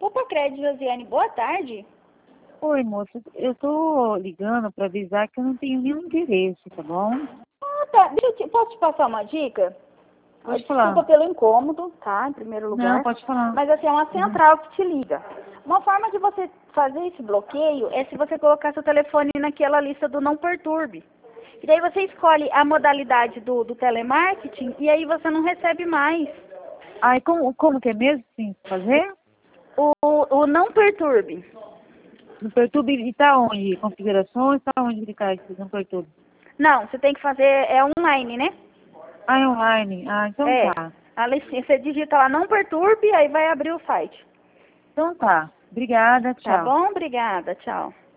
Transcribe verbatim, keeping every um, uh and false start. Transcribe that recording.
Opa, Crédito Josiane, boa tarde. Oi, moça, eu tô ligando para avisar que eu não tenho nenhum interesse, tá bom? Ah, tá. Deixa eu te, posso te passar uma dica? Ah, Pode Desculpa falar. pelo incômodo, tá? Em primeiro Não, lugar. pode falar. Mas assim, é uma Uhum. central que te liga. Uma forma de você fazer esse bloqueio é se você colocar seu telefone naquela lista do não perturbe. E daí você escolhe a modalidade do, do telemarketing e aí você não recebe mais. Ai, como, como que é mesmo, sim, fazer? O, o não perturbe. No Perturbe, e tá onde? Configurações, tá onde clicar aqui no Perturbe? Não, você tem que fazer, é online, né? Ah, é online. Ah, então É. tá. A listinha, você digita lá não perturbe, aí vai abrir o site. Então tá. Obrigada, Tá tchau. bom? Obrigada. Tchau.